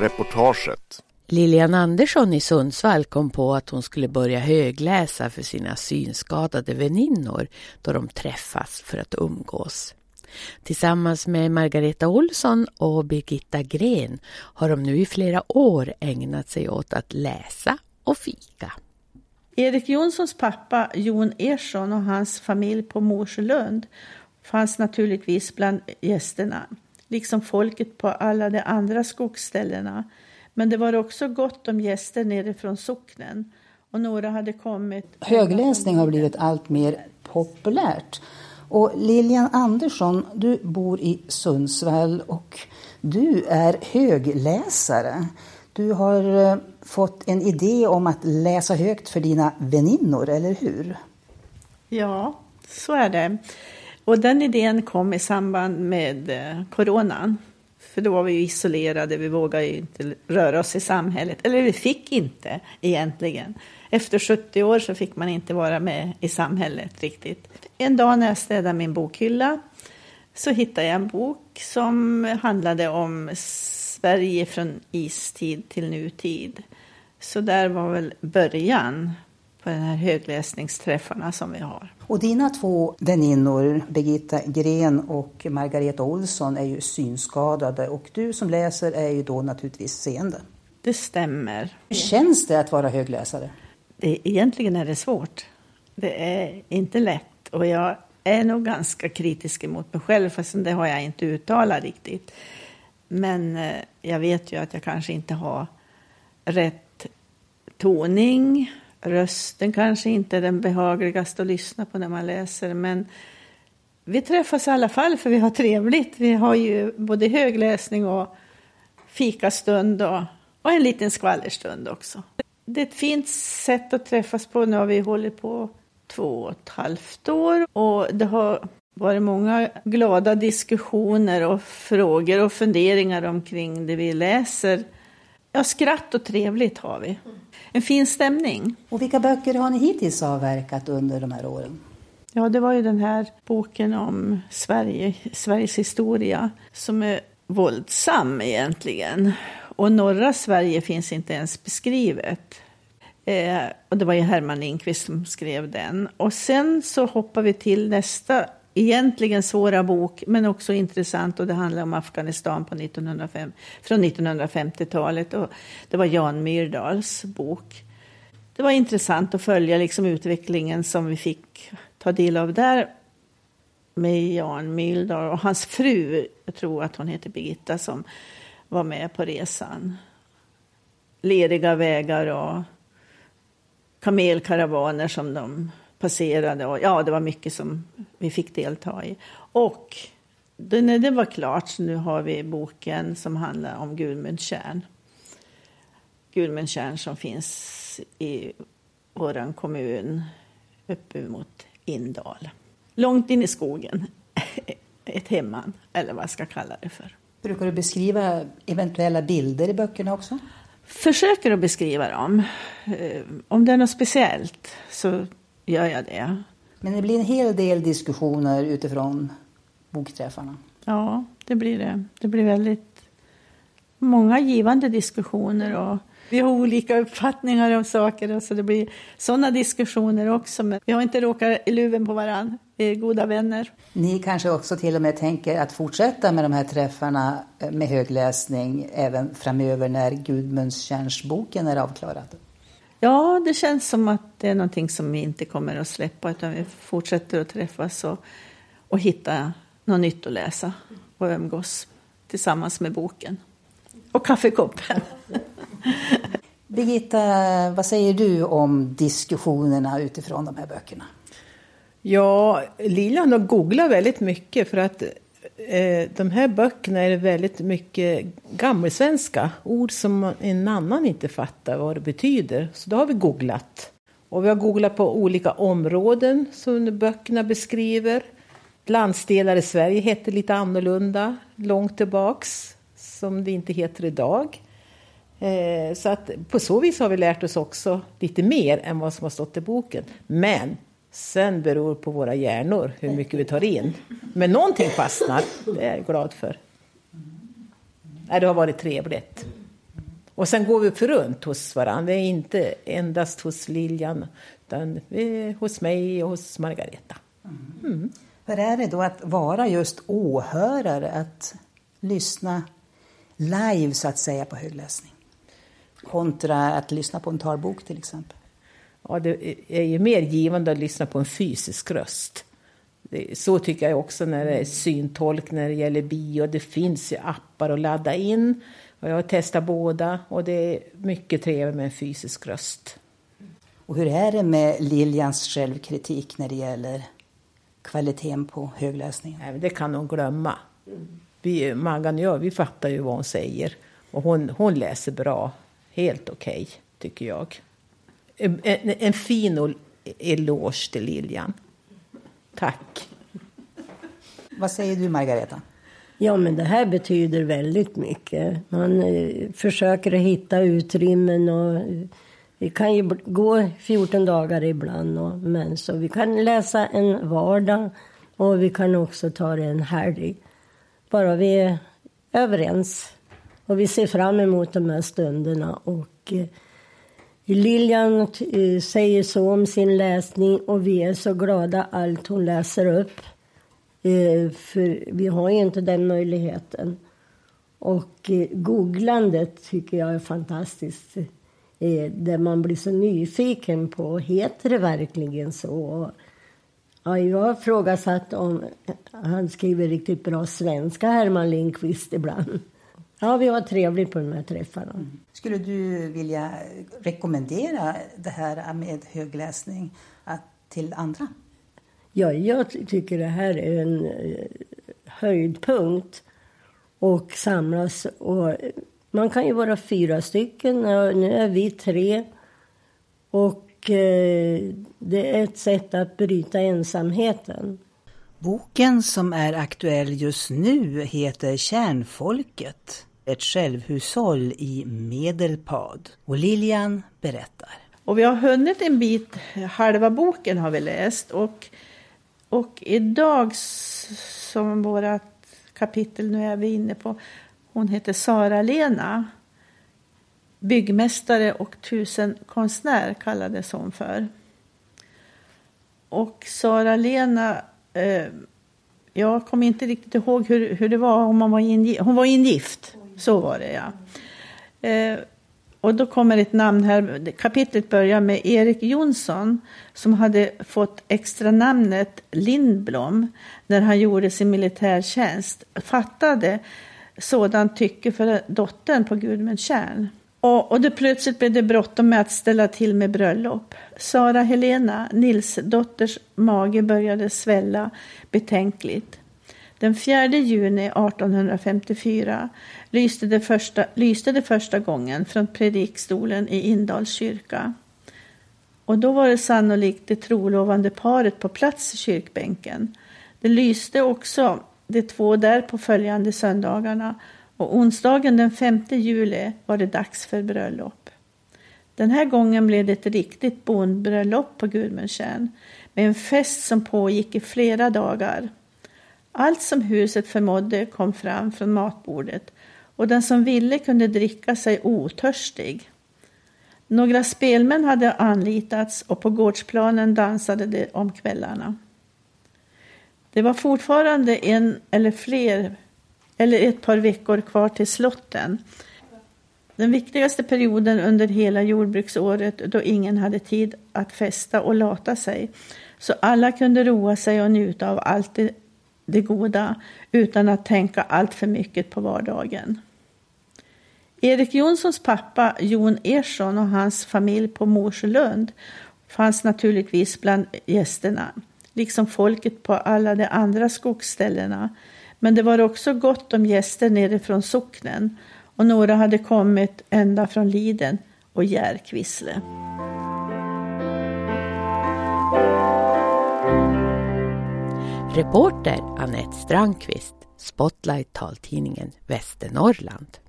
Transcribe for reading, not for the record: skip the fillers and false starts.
reportaget. Lilian Andersson i Sundsvall kom på att hon skulle börja högläsa för sina synskadade väninnor då de träffas för att umgås. Tillsammans med Margareta Olsson och Birgitta Gren har de nu i flera år ägnat sig åt att läsa och fika. Erik Jonssons pappa Jon Ersson och hans familj på Morselund fanns naturligtvis bland gästerna, liksom folket på alla de andra skogsställena. Men det var också gott om gäster nere från socknen och några hade kommit. Högläsning har blivit allt mer populärt. Och Lilian Andersson, du bor i Sundsvall och du är högläsare. Du har fått en idé om att läsa högt för dina väninnor, eller hur? Ja, så är det. Och den idén kom i samband med coronan. För då var vi isolerade, vi vågade inte röra oss i samhället. Eller vi fick inte egentligen. Efter 70 år så fick man inte vara med i samhället riktigt. En dag när jag städade min bokhylla så hittade jag en bok som handlade om Sverige från istid till nutid. Så där var väl början på den här högläsningsträffarna som vi har. Och dina två väninnor, Birgitta Gren och Margareta Olsson, är ju synskadade. Och du som läser är ju då naturligtvis seende. Det stämmer. Hur känns det att vara högläsare? Egentligen är det svårt. Det är inte lätt. Och jag är nog ganska kritisk emot mig själv. Fast det har jag inte uttalat riktigt. Men jag vet ju att jag kanske inte har rätt toning. Rösten kanske inte är den behagligaste att lyssna på när man läser. Men vi träffas i alla fall för vi har trevligt. Vi har ju både högläsning och fikastund och en liten skvallerstund också. Det är ett fint sätt att träffas på. Nu har vi hållit på 2,5 år. Och det har varit många glada diskussioner och frågor och funderingar omkring det vi läser. Ja, skratt och trevligt har vi. En fin stämning. Och vilka böcker har ni hittills avverkat under de här åren? Ja, det var ju den här boken om Sveriges historia som är våldsam egentligen. Och norra Sverige finns inte ens beskrivet. Och det var ju Herman Lindqvist som skrev den. Och sen så hoppar vi till nästa egentligen svåra bok, men också intressant, och det handlar om Afghanistan från 1950-talet, och det var Jan Myrdals bok. Det var intressant att följa liksom utvecklingen som vi fick ta del av där med Jan Myrdal och hans fru, jag tror att hon heter Birgitta, som var med på resan. Lediga vägar och kamelkaravaner som de passerade, och ja, det var mycket som vi fick delta i. Och när det var klart så nu har vi boken som handlar om Gudmundstjärn. Gudmundstjärn som finns i våran kommun uppe mot Indal. Långt in i skogen. Ett hemman, eller vad jag ska kalla det för. Brukar du beskriva eventuella bilder i böckerna också? Försöker att beskriva dem. Om det är något speciellt så gör jag det. Men det blir en hel del diskussioner utifrån bokträffarna. Ja, det blir det. Det blir väldigt många givande diskussioner, och vi har olika uppfattningar om saker, och så det blir sådana diskussioner också. Men vi har inte råkat i luven på varandra. Vi är goda vänner. Ni kanske också till och med tänker att fortsätta med de här träffarna med högläsning även framöver när Gudmundstjärnsboken är avklarad? Ja, det känns som att det är någonting som vi inte kommer att släppa, utan vi fortsätter att träffas och hitta något nytt att läsa och umgås tillsammans med boken. Och kaffekoppen. Birgitta, vad säger du om diskussionerna utifrån de här böckerna? Ja, Lilian har googlat väldigt mycket för att de här böckerna är väldigt mycket gammelsvenska. Ord som en annan inte fattar vad det betyder. Så då har vi googlat. Och vi har googlat på olika områden som böckerna beskriver. Landsdelar i Sverige heter lite annorlunda långt tillbaks, som det inte heter idag. Så att på så vis har vi lärt oss också lite mer än vad som har stått i boken. Men sen beror på våra hjärnor hur mycket vi tar in. Men någonting fastnar, det är jag glad för. Det har varit trevligt. Och sen går vi upp runt hos varandra. Det är inte endast hos Lilian, utan hos mig och hos Margareta. Mm. Hur är det då att vara just åhörare, att lyssna live så att säga på högläsning? Kontra att lyssna på en talbok till exempel. Ja, det är ju mer givande att lyssna på en fysisk röst. Så tycker jag också när det är syntolk, när det gäller bio. Det finns ju appar att ladda in. Och jag har testat båda och det är mycket trevligt med en fysisk röst. Och hur är det med Lilians självkritik när det gäller kvaliteten på högläsningen? Nej, det kan hon glömma. Maggan och jag, vi fattar ju vad hon säger. Och hon läser bra. Helt okej, tycker jag. En fin eloge till Lilian. Tack. Vad säger du, Margareta? Ja, men det här betyder väldigt mycket. Man försöker att hitta utrymmen och vi kan ju gå 14 dagar ibland. Men så vi kan läsa en vardag och vi kan också ta det en helg. Bara vi är överens. Och vi ser fram emot de här stunderna. Och Lilian säger så om sin läsning och vi är så glada allt hon läser upp. För vi har ju inte den möjligheten. Och googlandet tycker jag är fantastiskt. Där man blir så nyfiken på, heter det verkligen så? Ja, jag har frågat om han skriver riktigt bra svenska, Herman Lindqvist, ibland. Ja, vi var trevligt på de här träffarna. Skulle du vilja rekommendera det här med högläsning till andra? Ja, jag tycker det här är en höjdpunkt och samlas. Och man kan ju vara 4 stycken, nu är vi 3. Och det är ett sätt att bryta ensamheten. Boken som är aktuell just nu heter Kärnfolket. Ett självhushåll i Medelpad. Och Lilian berättar. Och vi har hunnit en bit, halva boken har vi läst. Och idag som vårat kapitel nu är vi inne på, hon heter Sara-Lena. Byggmästare och 1000-konstnär kallades hon för. Och Sara-Lena, jag kommer inte riktigt ihåg hur det var om hon var ingift. Så var det, ja. Och då kommer ett namn här. Kapitlet börjar med Erik Jonsson som hade fått extra namnet Lindblom när han gjorde sin militärtjänst. Fattade sådant tycke för dottern på Gudmundstjärn. Och det plötsligt blev det bråttom med att ställa till med bröllop. Sara Helena, Nils dotters mage började svälla betänkligt. Den 4 juni 1854 lyste det första gången från predikstolen i Indals kyrka. Och då var det sannolikt det trolovande paret på plats i kyrkbänken. Det lyste också de 2 där på följande söndagarna. Och onsdagen den 5 juli var det dags för bröllop. Den här gången blev det ett riktigt bondbröllop på Gudmundstjärn med en fest som pågick i flera dagar. Allt som huset förmådde kom fram från matbordet och den som ville kunde dricka sig otörstig. Några spelmän hade anlitats och på gårdsplanen dansade de om kvällarna. Det var fortfarande en eller ett par veckor kvar till slotten. Den viktigaste perioden under hela jordbruksåret då ingen hade tid att festa och lata sig. Så alla kunde roa sig och njuta av allt det goda utan att tänka allt för mycket på vardagen. Erik Jonssons pappa Jon Ersson och hans familj på Morselund fanns naturligtvis bland gästerna, liksom folket på alla de andra skogsställena. Men det var också gott om gäster nere från socknen och några hade kommit ända från Liden och Järkvissle. Reporter Annette Strandqvist, Spotlight taltidningen Västernorrland.